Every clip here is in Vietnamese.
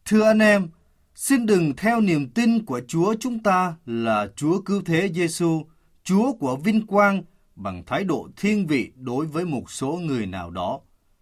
Thưa anh em, xin đừng theo niềm tin của Chúa chúng ta là Chúa Cứu Thế Giêsu, Chúa của vinh quang, bằng thái độ thiên vị đối với một số người nào đó.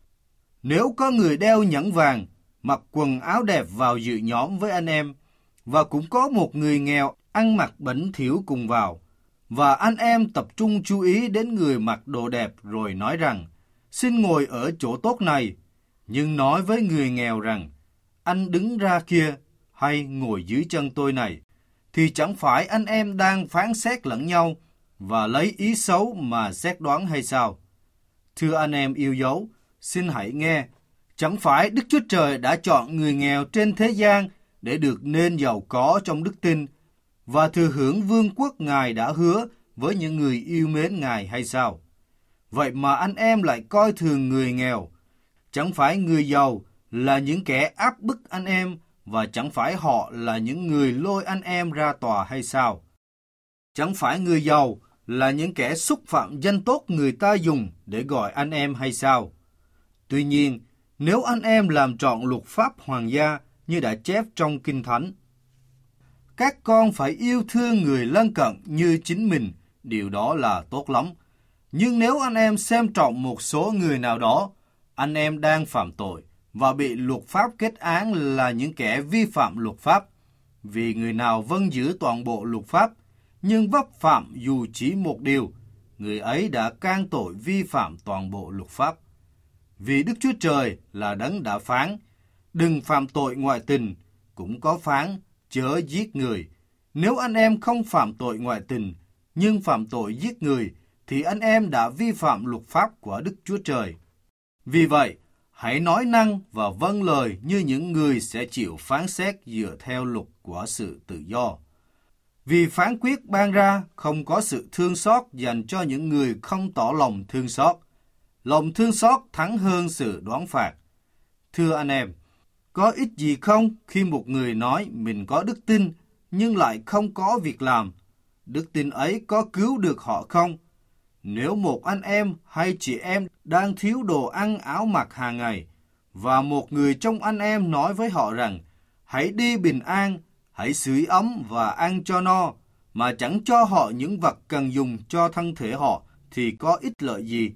Nếu có người đeo nhẫn vàng, mặc quần áo đẹp vào dự nhóm với anh em, và cũng có một người nghèo ăn mặc bẩn thỉu cùng vào, và anh em tập trung chú ý đến người mặc đồ đẹp rồi nói rằng, xin ngồi ở chỗ tốt này, nhưng nói với người nghèo rằng, anh đứng ra kia, hay ngồi dưới chân tôi này, thì chẳng phải anh em đang phán xét lẫn nhau và lấy ý xấu mà xét đoán hay sao? Thưa anh em yêu dấu, xin hãy nghe, chẳng phải Đức Chúa Trời đã chọn người nghèo trên thế gian để được nên giàu có trong đức tin và thừa hưởng vương quốc Ngài đã hứa với những người yêu mến Ngài hay sao? Vậy mà anh em lại coi thường người nghèo. Chẳng phải người giàu là những kẻ áp bức anh em và chẳng phải họ là những người lôi anh em ra tòa hay sao? Chẳng phải người giàu là những kẻ xúc phạm danh tốt người ta dùng để gọi anh em hay sao? Tuy nhiên, nếu anh em làm trọn luật pháp hoàng gia như đã chép trong Kinh Thánh, các con phải yêu thương người lân cận như chính mình, điều đó là tốt lắm. Nhưng nếu anh em xem trọng một số người nào đó, anh em đang phạm tội và bị luật pháp kết án là những kẻ vi phạm luật pháp. Vì người nào vâng giữ toàn bộ luật pháp, nhưng vấp phạm dù chỉ một điều, người ấy đã can tội vi phạm toàn bộ luật pháp. Vì Đức Chúa Trời là đấng đã phán, đừng phạm tội ngoại tình, cũng có phán, chớ giết người. Nếu anh em không phạm tội ngoại tình, nhưng phạm tội giết người, thì anh em đã vi phạm luật pháp của Đức Chúa Trời. Vì vậy, hãy nói năng và vâng lời như những người sẽ chịu phán xét dựa theo luật của sự tự do. Vì phán quyết ban ra không có sự thương xót dành cho những người không tỏ lòng thương xót. Lòng thương xót thắng hơn sự đoán phạt. Thưa anh em, có ích gì không khi một người nói mình có đức tin nhưng lại không có việc làm? Đức tin ấy có cứu được họ không? Nếu một anh em hay chị em đang thiếu đồ ăn áo mặc hàng ngày, và một người trong anh em nói với họ rằng, hãy đi bình an, hãy sưởi ấm và ăn cho no, mà chẳng cho họ những vật cần dùng cho thân thể họ, thì có ích lợi gì?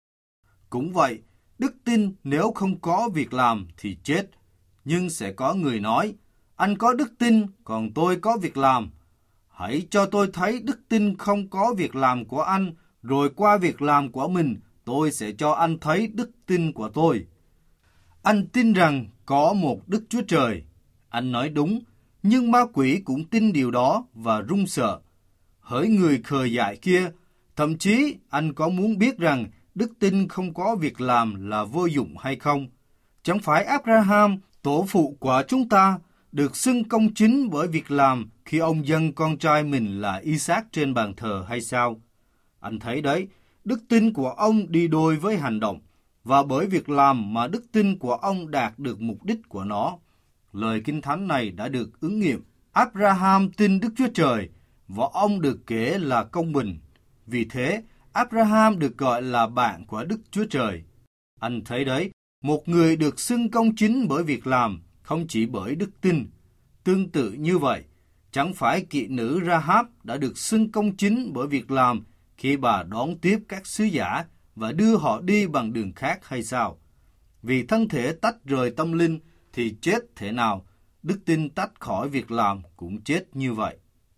Cũng vậy, đức tin nếu không có việc làm thì chết. Nhưng sẽ có người nói, anh có đức tin, còn tôi có việc làm. Hãy cho tôi thấy đức tin không có việc làm của anh, rồi qua việc làm của mình, tôi sẽ cho anh thấy đức tin của tôi. Anh tin rằng có một Đức Chúa Trời. Anh nói đúng, nhưng ma quỷ cũng tin điều đó và run sợ. Hỡi người khờ dại kia, thậm chí anh có muốn biết rằng đức tin không có việc làm là vô dụng hay không? Chẳng phải Abraham, tổ phụ của chúng ta, được xưng công chính bởi việc làm khi ông dâng con trai mình là Isaac trên bàn thờ hay sao? Anh thấy đấy, đức tin của ông đi đôi với hành động, và bởi việc làm mà đức tin của ông đạt được mục đích của nó. Lời Kinh Thánh này đã được ứng nghiệm. Abraham tin Đức Chúa Trời, và ông được kể là công bình. Vì thế, Abraham được gọi là bạn của Đức Chúa Trời. Anh thấy đấy, một người được xưng công chính bởi việc làm, không chỉ bởi đức tin. Tương tự như vậy, chẳng phải kỵ nữ Rahab đã được xưng công chính bởi việc làm khi bà đón tiếp các sứ giả và đưa họ đi bằng đường khác hay sao? Vì thân thể tách rời tâm linh thì chết thể nào, đức tin tách khỏi việc làm cũng chết như vậy.